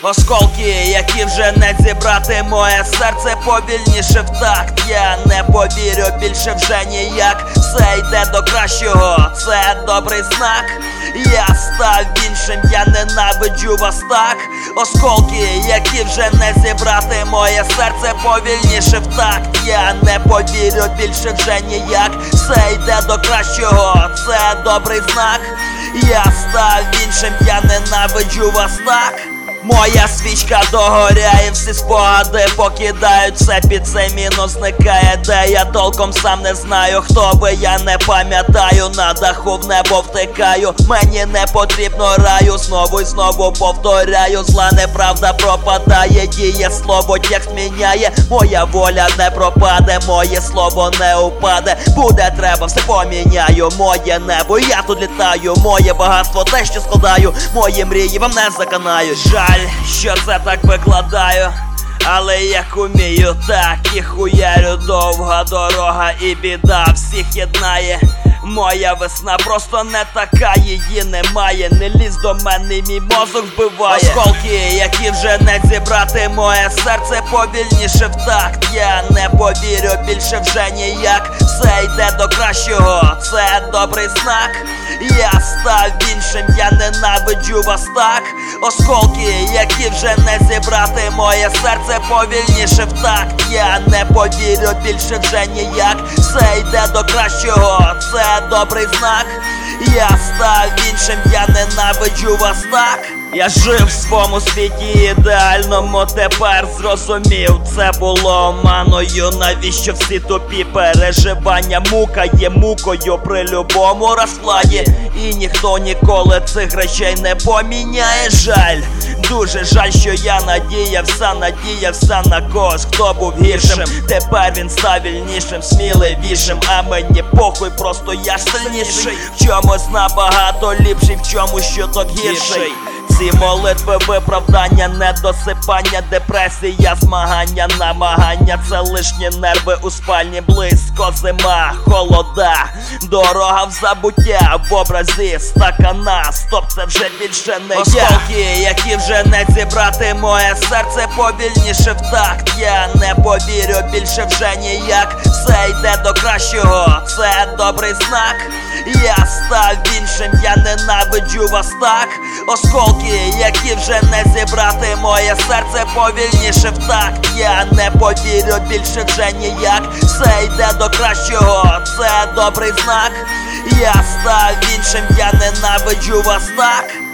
Осколки, які вже не зібрати, моє серце повільніше в такт. Я не повірю більше вже ніяк. Все йде до кращого, це добрий знак. Я став іншим, я ненавиджу вас так. Осколки, які вже не зібрати, моє серце повільніше в такт. Я не повірю більше вже ніяк. Все йде до кращого, це добрий знак. Я став іншим, я ненавиджу вас так. Моя свічка догоряє, всі спогади покидають, все під цей мінус зникає. Де я толком сам не знаю, хто ви, я не пам'ятаю. На даху в небо втикаю, мені не потрібно раю. Знову й знову повторяю, зла неправда пропадає. Діє слово, текст міняє, моя воля не пропаде, моє слово не упаде. Буде треба, все поміняю, моє небо, я тут літаю. Моє багатство, те, що складаю, мої мрії вам не заканають. Жаль, що це так викладаю, але як умію, так і хуярю. Довга дорога і біда всіх єднає. Моя весна просто не така, її немає. Не лізь до мене, мій мозок вбиває. Осколки, які вже не зібрати, моє серце повільніше в такт. Я не повірю більше вже ніяк. Все йде до кращого, це добрий знак. Я став іншим, я ненавиджу вас так. Осколки, які вже не зібрати, моє серце повільніше в такт. Я не повірю більше вже ніяк. Все йде до кращого, це добрий знак. Я став іншим, я ненавиджу вас так. Я жив в своєму світі ідеальному, тепер зрозумів, це було оманою. Навіщо всі тупі переживання? Мука є мукою при любому розкладі, і ніхто ніколи цих речей не поміняє. Жаль, дуже жаль, що я надіявся на когось, хто був гіршим. Тепер він став вільнішим, сміливішим, а мені похуй, просто я ж сильніший. В чомусь набагато ліпший, в чомусь що то гірший. Ці молитви, виправдання, недосипання, депресія, змагання, намагання. Це лишні нерви у спальні, близько зима, холода. Дорога в забуття, в образі стакана. Стоп, це вже більше не я. Осколки, які вже не зібрати, моє серце повільніше в такт. Я не повірю більше вже ніяк. Все йде до кращого, це добрий знак. Я став іншим, я ненавиджу вас так. Осколки, які вже не зібрати, моє серце повільніше в такт. Я не повірю більше вже ніяк. Все йде до кращого, це добрий знак. Я став іншим, я ненавиджу вас так.